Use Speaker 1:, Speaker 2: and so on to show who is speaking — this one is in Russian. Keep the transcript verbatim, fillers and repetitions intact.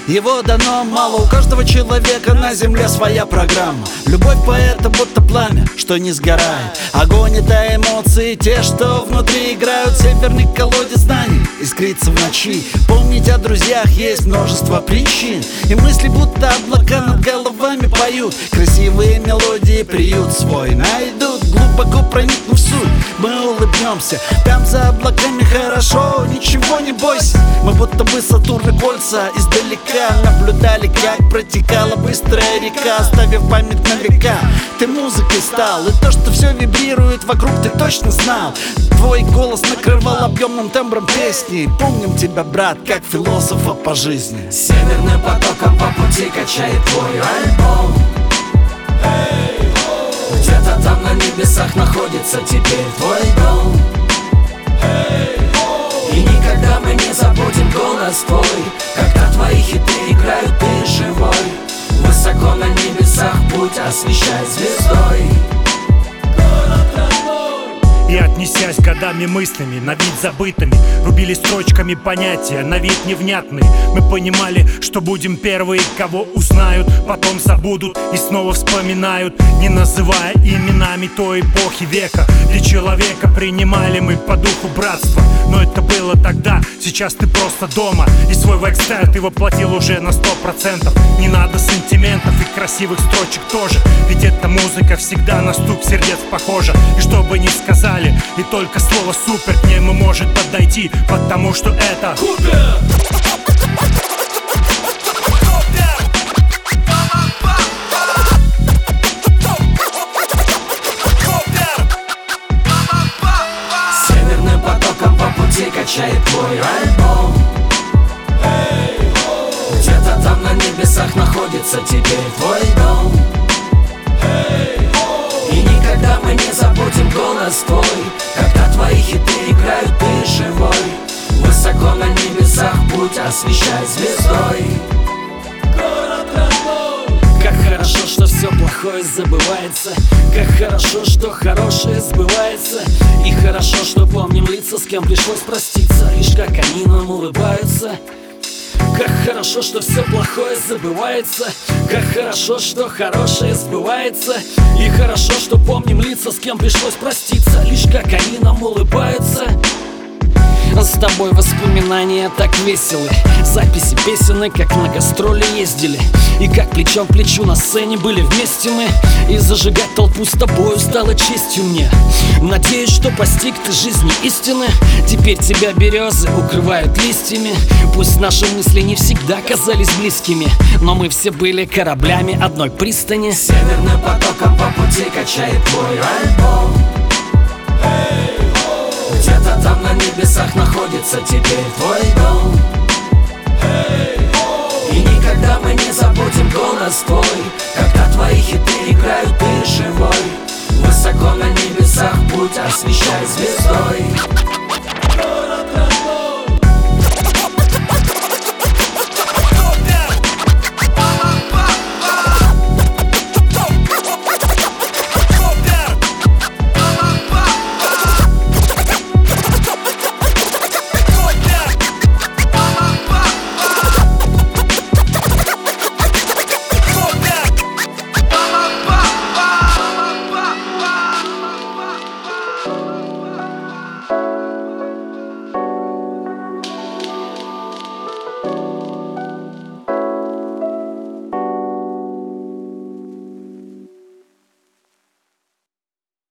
Speaker 1: его дано мало. У каждого человека на земле своя программа. Любовь поэта будто пламя, что не сгорает. Огонь — это эмоции, те, что внутри играют. Северный колодец знаний искрится в ночи. Помнить о друзьях есть множество причин. И мысли будто облака над головами поют. Красивые мелодии приют свой найдут. Глубоко проникнув в суть, мы улыбнемся. Там за облаками хорошо, ничего не бойся. Мы будто бы Сатурн и кольца издалека наблюдали, как протекала быстрая река, оставив память на века. Ты музыкой стал, и то, что все вибрирует вокруг, ты точно знал. Твой голос накрывал объемным тембром песни. Помним тебя, брат, как философа по жизни.
Speaker 2: Северным потоком по пути качает твой альбом. Где-то там на небесах находится теперь твой дом. И никогда мы не забудем голос твой, когда твои хиты играют, ты живой. Высоко на небесах путь освещай звездой.
Speaker 3: И отнесясь годами мыслями, на вид забытыми, рубили строчками понятия, на вид невнятные. Мы понимали, что будем первые, кого узнают, потом забудут и снова вспоминают, не называя именами той эпохи века, где человека принимали мы по духу братства. Но это было тогда, сейчас ты просто дома, и свой вайбстайл ты воплотил уже на сто процентов. Не надо сантиментов и красивых строчек тоже, ведь эта музыка всегда на стук сердец похожа. И что бы ни сказали, и только слово «супер» к нему может подойти, потому что это Купер!
Speaker 2: Северным потоком по пути качает твой альбом. Где-то там на небесах находится теперь твой дом. И никогда мы не забудем голос твой, когда твои хиты играют, ты живой. Высоко на небесах путь освещай звездой.
Speaker 1: Как хорошо, что все плохое забывается. Как хорошо, что хорошее сбывается. И хорошо, что помним лица, с кем пришлось проститься, лишь как они нам улыбаются. Как хорошо, что все плохое забывается. Как хорошо, что хорошее сбывается. И хорошо, что помним лица, с кем пришлось проститься, лишь как они нам улыбаются. С тобой воспоминания так веселы. Записи песенок, как на гастроли ездили. И как плечом к плечу на сцене были вместе мы. И зажигать толпу с тобою стало честью мне. Надеюсь, что постиг ты жизни истины. Теперь тебя березы укрывают листьями. Пусть наши мысли не всегда казались близкими, но мы все были кораблями одной пристани.
Speaker 2: Северным потоком по пути качает твой альбом. Где-то там на небесах находится теперь твой дом. И никогда мы не забудем голос твой, когда твои хиты играют, ты живой. Высоко на небесах путь освещай звездой.